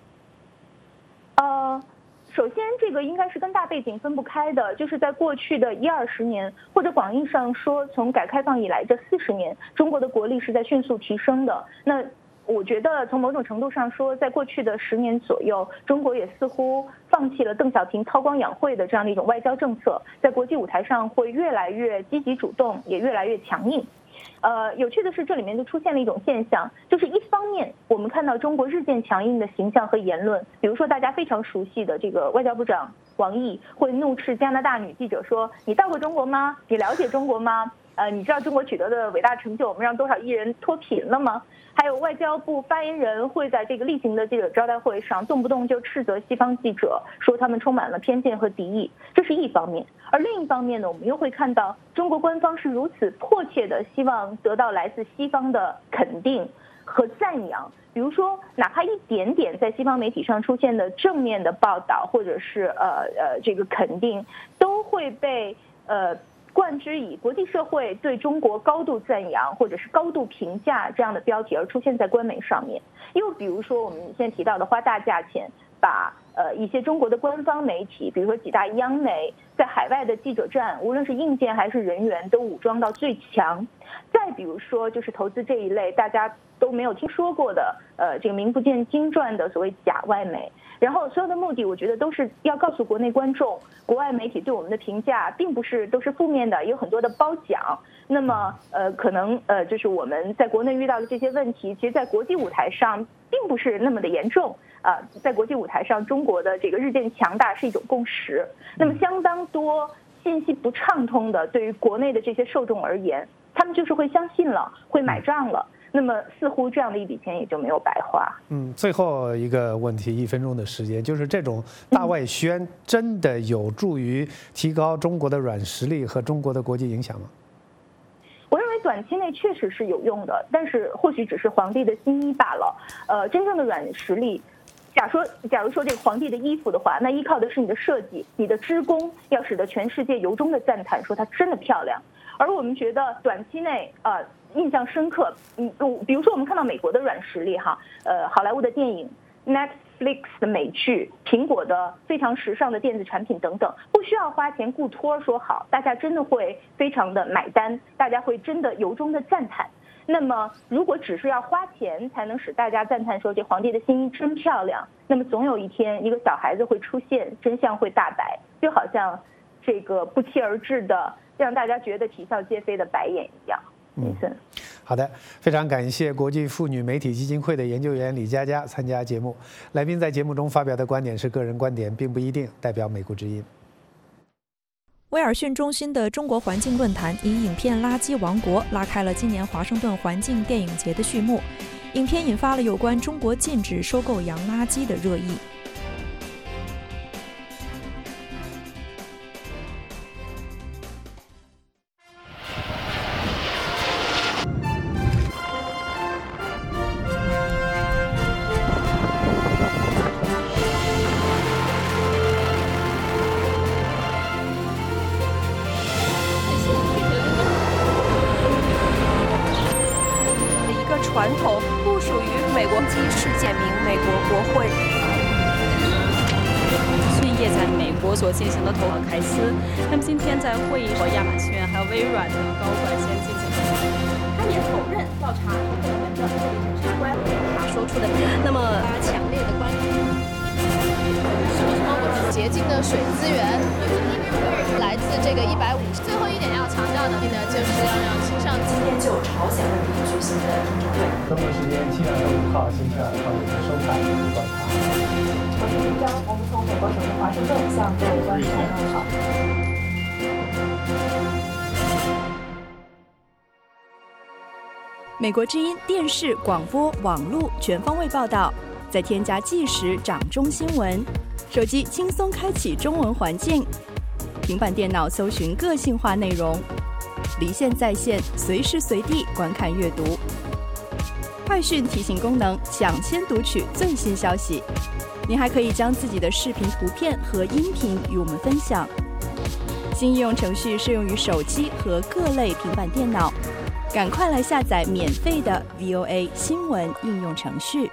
首先，这个应该是跟大背景分不开的，就是在过去的10-20年，或者广义上说，从改革开放以来这40年，中国的国力是在迅速提升的。那我觉得从某种程度上说，在过去的10年左右，中国也似乎放弃了邓小平韬光养晦的这样的一种外交政策，在国际舞台上会越来越积极主动，也越来越强硬。有趣的是，这里面就出现了一种现象，就是一方面我们看到中国日渐强硬的形象和言论，比如说大家非常熟悉的这个外交部长王毅会怒斥加拿大女记者说：“你到过中国吗？你了解中国吗？你知道中国取得的伟大成就，我们让多少艺人脱贫了吗？”还有外交部发言人会在这个例行的记者招待会上，动不动就斥责西方记者，说他们充满了偏见和敌意，这是一方面。而另一方面呢，我们又会看到中国官方是如此迫切的希望得到来自西方的肯定和赞扬，比如说哪怕一点点在西方媒体上出现的正面的报道，或者是这个肯定，都会被冠之以国际社会对中国高度赞扬或者是高度评价这样的标题而出现在官媒上面。又比如说我们现在提到的花大价钱把一些中国的官方媒体，比如说几大央媒，在海外的记者站，无论是硬件还是人员都武装到最强。再比如说就是投资这一类大家都没有听说过的这个名不见经传的所谓假外媒。然后所有的目的，我觉得都是要告诉国内观众，国外媒体对我们的评价并不是都是负面的，也有很多的褒奖。那么可能就是我们在国内遇到的这些问题，其实在国际舞台上并不是那么的严重。在国际舞台上，中国的这个日渐强大是一种共识。那么相当多信息不畅通的，对于国内的这些受众而言，他们就是会相信了，会买账了。那么似乎这样的一笔钱也就没有白花。 最后一个问题，1分钟的时间，就是这种大外宣真的有助于提高中国的软实力和中国的国际影响吗？ 我认为短期内确实是有用的，但是或许只是皇帝的新衣罢了。真正的软实力， 假如说这个皇帝的衣服的话，那依靠的是你的设计，你的织工，要使得全世界由衷的赞叹，说它真的漂亮。而我们觉得短期内印象深刻，比如说我们看到美国的软实力哈，好莱坞的电影、Netflix 的美剧、苹果的非常时尚的电子产品等等，不需要花钱雇托说好，大家真的会非常的买单，大家会真的由衷的赞叹。那么，如果只是要花钱才能使大家赞叹说这皇帝的新衣真漂亮，那么总有一天一个小孩子会出现，真相会大白，就好像这个不期而至的让大家觉得啼笑皆非的白眼一样。 好的，非常感谢国际妇女媒体基金会的研究员李佳佳参加节目。来宾在节目中发表的观点是个人观点，并不一定代表美国之音。 威尔逊中心的中国环境论坛以影片《垃圾王国》拉开了今年华盛顿环境电影节的序幕。影片引发了有关中国禁止收购洋垃圾的热议。 传统不属于美国机事件名美国国会。 讯业在美国所进行的投凯斯，他们今天在会议和亚马逊还有微软的高管先进行。 他也否认调查投资人的这个相关他说出的那么强烈的关注。洁净的水资源来自这个150。最后一点要强调的呢，就是要让青少年。今天就朝鲜问题举行的中常会。 中国时间7月5号星期2上午的收看观察。 我是林章，我们从美国首都华盛顿向各位观众问好。 美国之音电视、广播、网络全方位报道，再添加即时掌中新闻。手机轻松开启中文环境，平板电脑搜寻个性化内容，离线在线，随时随地观看阅读。快讯提醒功能，抢先读取最新消息。您还可以将自己的视频、图片和音频与我们分享。新应用程序适用于手机和各类平板电脑，赶快来下载免费的 VOA 新闻应用程序。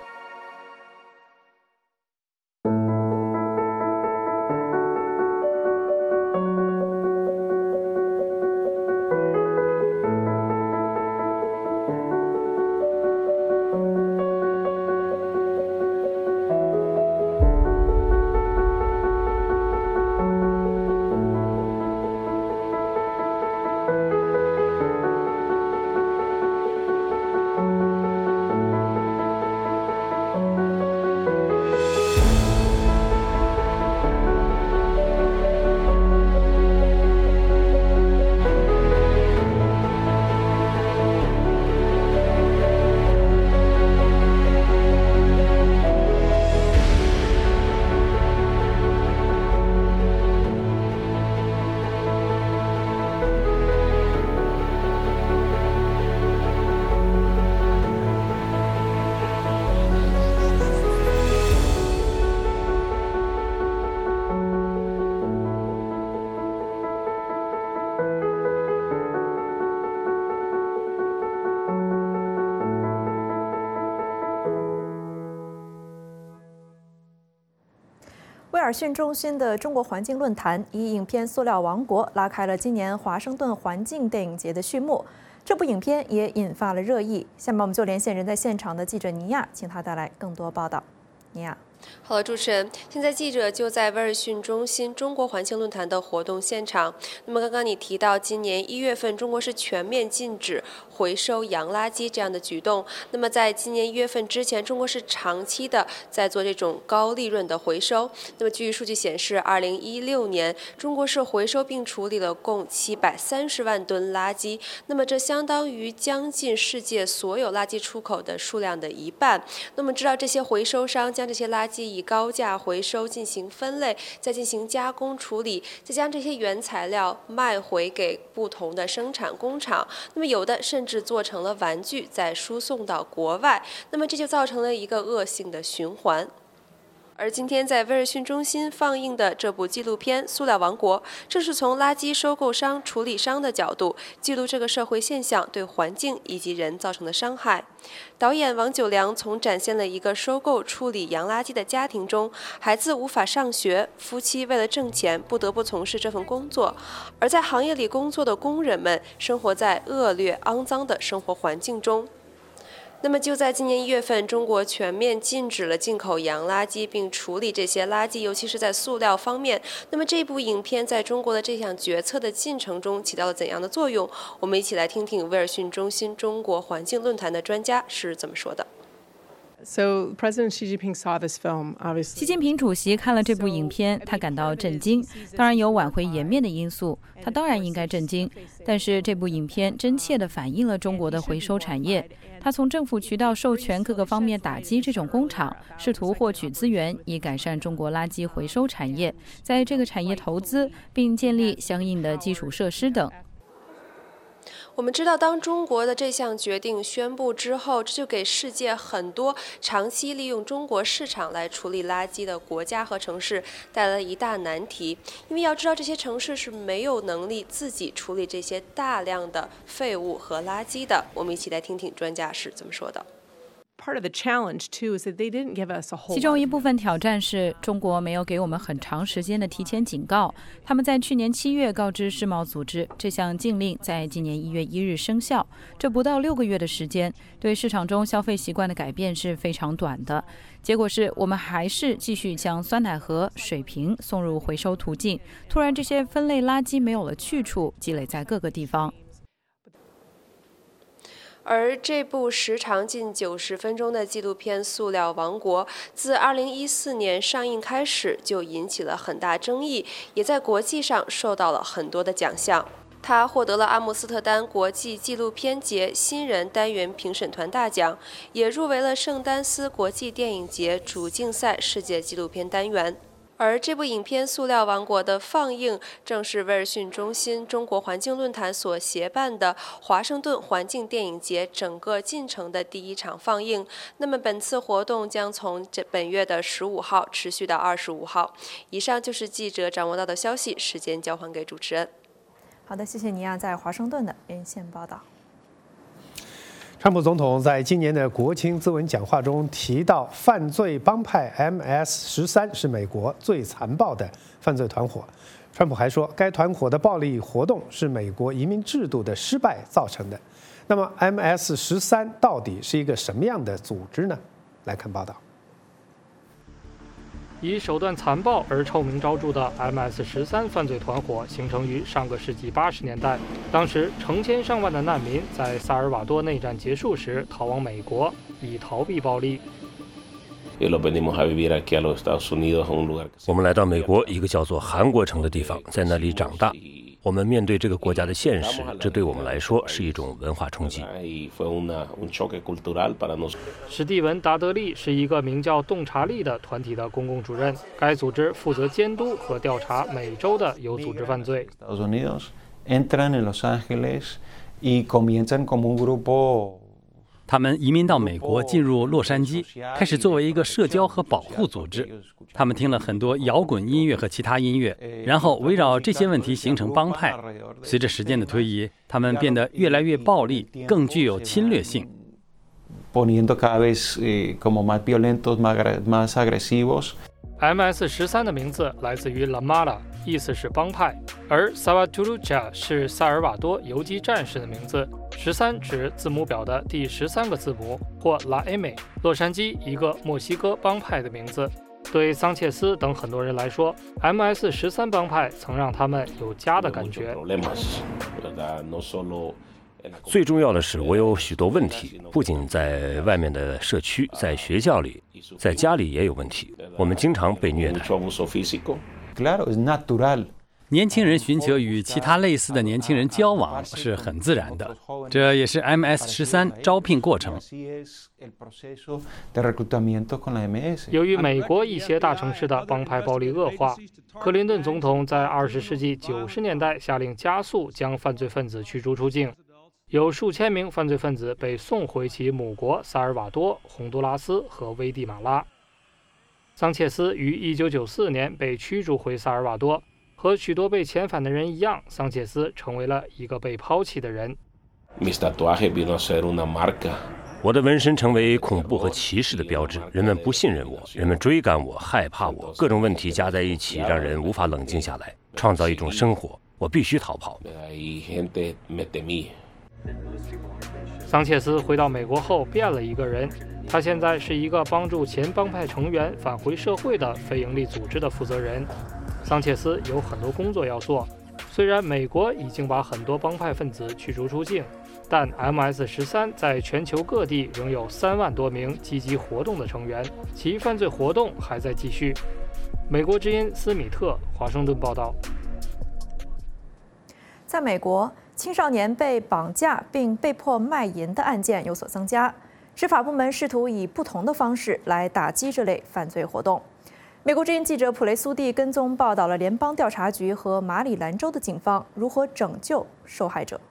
威尔逊中心的中国环境论坛以影片《塑料王国》拉开了今年华盛顿环境电影节的序幕。这部影片也引发了热议。下面我们就连线人在现场的记者尼亚，请他带来更多报道。尼亚。 好了，主持人，现在记者就在威尔逊中心中国环境论坛的活动现场。那么刚刚你提到，今年1月份中国是全面禁止回收洋垃圾这样的举动。那么在今年1月份之前，中国是长期的在做这种高利润的回收。那么据数据显示，2016年中国是回收并处理了共730万吨垃圾。那么这相当于将近世界所有垃圾出口的数量的1半。那么知道这些回收商将这些垃圾以高价回收进行分类，再进行加工处理，再将这些原材料卖回给不同的生产工厂。那么有的甚至做成了玩具，再输送到国外。那么这就造成了一个恶性的循环。 而今天在威尔逊中心放映的这部纪录片《塑料王国》，正是从垃圾收购商、处理商的角度，记录这个社会现象对环境以及人造成的伤害。导演王九良从展现了一个收购处理洋垃圾的家庭中，孩子无法上学，夫妻为了挣钱不得不从事这份工作，而在行业里工作的工人们生活在恶劣、肮脏的生活环境中。那么就在今年1月份，中国全面禁止了进口洋垃圾，并处理这些垃圾，尤其是在塑料方面。那么这部影片在中国的这项决策的进程中起到了怎样的作用？我们一起来听听威尔逊中心中国环境论坛的专家是怎么说的。 So President Xi Jinping saw this film, obviously. 习近平主席看了这部影片，他感到震惊。当然有挽回颜面的因素，他当然应该震惊。但是这部影片真切地反映了中国的回收产业。他从政府渠道授权各个方面打击这种工厂，试图获取资源，以改善中国垃圾回收产业，在这个产业投资，并建立相应的基础设施等。 我们知道，当中国的这项决定宣布之后，这就给世界很多长期利用中国市场来处理垃圾的国家和城市带来了一大难题。因为要知道，这些城市是没有能力自己处理这些大量的废物和垃圾的。我们一起来听听专家是怎么说的。 其中一部分挑战是中国没有给我们很长时间的提前警告。他们在去年7月告知世贸组织，这项禁令在今年1月1日生效，这不到6个月的时间，对市场中消费习惯的改变是非常短的。结果是我们还是继续将酸奶盒、水瓶送入回收途径，突然这些分类垃圾没有了去处，积累在各个地方。 而这部时长近90分钟的纪录片《塑料王国》自2014年上映开始就引起了很大争议，也在国际上受到了很多的奖项。它获得了阿姆斯特丹国际纪录片节新人单元评审团大奖，也入围了圣丹斯国际电影节主竞赛世界纪录片单元。而这部影片《塑料王国》的放映，正是威尔逊中心中国环境论坛所协办的华盛顿环境电影节整个进程的第一场放映。那么本次活动将从本月的15号持续到25号。以上就是记者掌握到的消息，时间交还给主持人。 好的，谢谢尼亚在华盛顿的连线报道。 川普总统在今年的国情咨文讲话中提到，犯罪帮派 MS-13是美国最残暴的犯罪团伙。川普还说，该团伙的暴力活动是美国移民制度的失败造成的。那么 MS-13到底是一个什么样的组织呢？来看报道。 以手段残暴而臭名昭著的 MS-13犯罪团伙形成于上个世纪80年代，当时成千上万的难民在萨尔瓦多内战结束时逃往美国，以逃避暴力。 我们来到美国一个叫做韩国城的地方，在那里长大。我们面对这个国家的现实，这对我们来说是一种文化冲击。 史蒂文·达德利是一个名叫洞察力的团体的公共主任，该组织负责监督和调查美洲的有组织犯罪。 他们移民到美国，进入洛杉矶，开始作为一个社交和保护组织。他们听了很多摇滚音乐和其他音乐，然后围绕这些问题形成帮派。随着时间的推移，他们变得越来越暴力，更具有侵略性。 MS-13的名字来自于 Lamara， 意思是帮派，而 Salvatrucha 是萨尔瓦多游击战士的名字，13指字母表的第13个字母，或 La M， 洛杉矶一个墨西哥帮派的名字。对桑切斯等很多人来说 ，MS-13帮派曾让他们有家的感觉。 最重要的是，我有许多问题，不仅在外面的社区，在学校里，在家里也有问题。我们经常被虐待。 年轻人寻求与其他类似的年轻人交往是很自然的，这也是 MS-13招聘过程。 由于美国一些大城市的帮派暴力恶化，克林顿总统在20世纪90年代下令加速将犯罪分子驱逐出境，有数千名犯罪分子被送回其母国萨尔瓦多、洪都拉斯和危地马拉。 桑切斯于1994年被驱逐回萨尔瓦多，和许多被遣返的人一样，桑切斯成为了一个被抛弃的人。 我的纹身成为恐怖和歧视的标志，人们不信任我，人们追赶我，害怕我，各种问题加在一起，让人无法冷静下来，创造一种生活。我必须逃跑。 桑切斯回到美国后变了一个人，他现在是一个帮助前帮派成员返回社会的非营利组织的负责人。桑切斯有很多工作要做，虽然美国已经把很多帮派分子驱逐出境，但 MS-13在全球各地仍有3万多名积极活动的成员，其犯罪活动还在继续。美国之音斯米特，华盛顿报道。 在美国，青少年被绑架并被迫卖淫的案件有所增加，执法部门试图以不同的方式来打击这类犯罪活动。美国之音记者普雷苏蒂跟踪报道了联邦调查局和马里兰州的警方如何拯救受害者。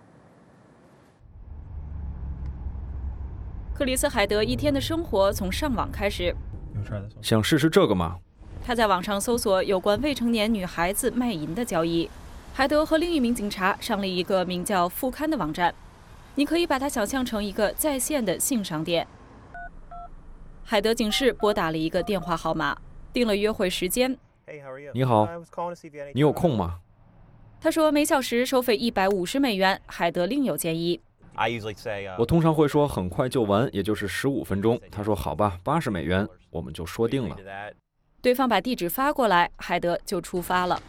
克里斯·海德一天的生活从上网开始。 想试试这个吗？ 他在网上搜索有关未成年女孩子卖淫的交易。海德和另一名警察上了一个名叫副刊的网站，你可以把它想象成一个在线的性商店。海德警示拨打了一个电话号码，定了约会时间。 你好，你有空吗？ 他说每小时收费150美元。海德另有建议。 我通常会说很快就完，也就是15分钟。他说好吧，80美元，我们就说定了。 对方把地址发过来，海德就出发了。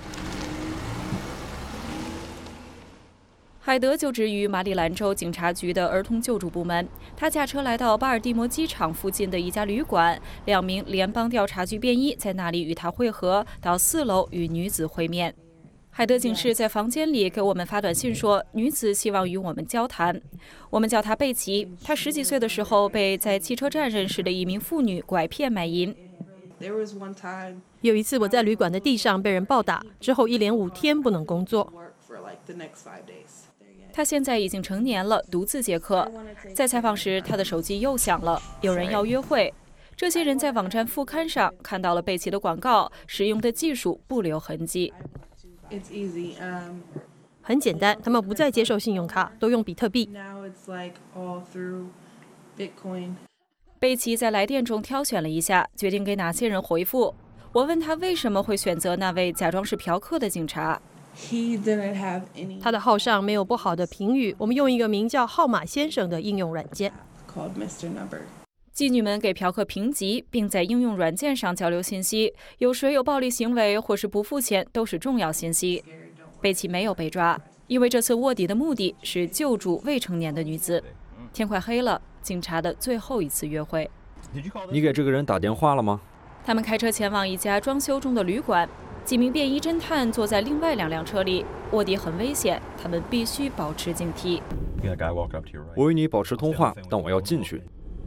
海德就职于马里兰州警察局的儿童救助部门。他驾车来到巴尔的摩机场附近的一家旅馆，2名联邦调查局便衣在那里与他会合，到4楼与女子会面。海德警士在房间里给我们发短信说，女子希望与我们交谈。我们叫她贝奇，她10几岁的时候被在汽车站认识的一名妇女拐骗卖淫。 有一次我在旅馆的地上被人暴打，之后1连5天不能工作。 他现在已经成年了，独自接客。在采访时，他的手机又响了，有人要约会。这些人在网站副刊上看到了贝奇的广告，使用的技术不留痕迹。 很简单，他们不再接受信用卡，都用比特币。 贝奇在来电中挑选了一下，决定给哪些人回复。我问他为什么会选择那位假装是嫖客的警察。 他的号上没有不好的评语，我们用一个名叫号码先生的应用软件。 妓女们给嫖客评级，并在应用软件上交流信息，有谁有暴力行为或是不付钱都是重要信息。贝奇没有被抓，因为这次卧底的目的是救助未成年的女子。天快黑了，警察的最后一次约会。 你给这个人打电话了吗？ 他们开车前往一家装修中的旅馆。几名便衣侦探坐在另外2辆车里，卧底很危险，他们必须保持警惕。 我与你保持通话，但我要进去。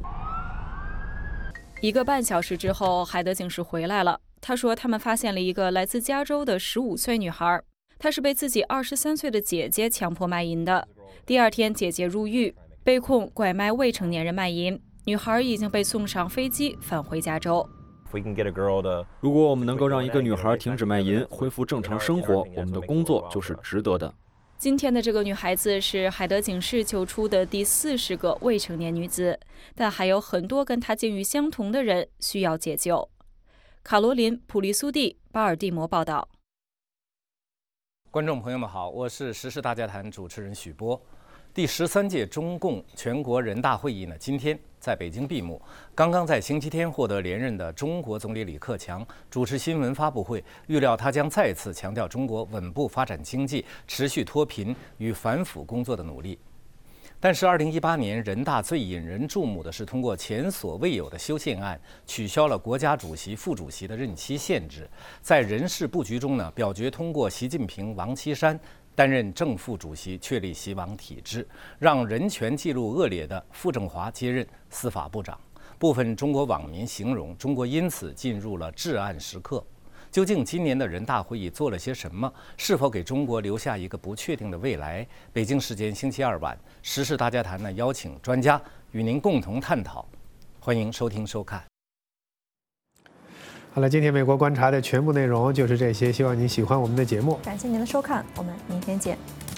1个半小时之后，海德警士回来了。他说他们发现了一个来自加州的15岁女孩，她是被自己23岁的姐姐强迫卖淫的。第2天，姐姐入狱，被控拐卖未成年人卖淫。女孩已经被送上飞机返回加州。 如果我们能够让一个女孩停止卖淫，恢复正常生活，我们的工作就是值得的。 今天的这个女孩子是海德警士救出的第40个未成年女子，但还有很多跟她境遇相同的人需要解救。卡罗琳·普利苏蒂，巴尔的摩报道。 观众朋友们好，我是时事大家谈主持人许波。第13届中共全国人大会议呢，今天在北京闭幕。刚刚在星期天获得连任的中国总理李克强主持新闻发布会，预料他将再次强调中国稳步发展经济、持续脱贫与反腐工作的努力。但是2018年人大最引人注目的是通过前所未有的修宪案，取消了国家主席、副主席的任期限制。在人事布局中呢，表决通过习近平、王岐山担任正副主席，确立习王体制，让人权记录恶劣的傅政华接任司法部长。部分中国网民形容中国因此进入了至暗时刻。究竟今年的人大会议做了些什么？是否给中国留下一个不确定的未来？北京时间星期2晚，时事大家谈呢，邀请专家与您共同探讨。欢迎收听收看。 好了，今天美国观察的全部内容就是这些，希望您喜欢我们的节目。 感谢您的收看，我们明天见。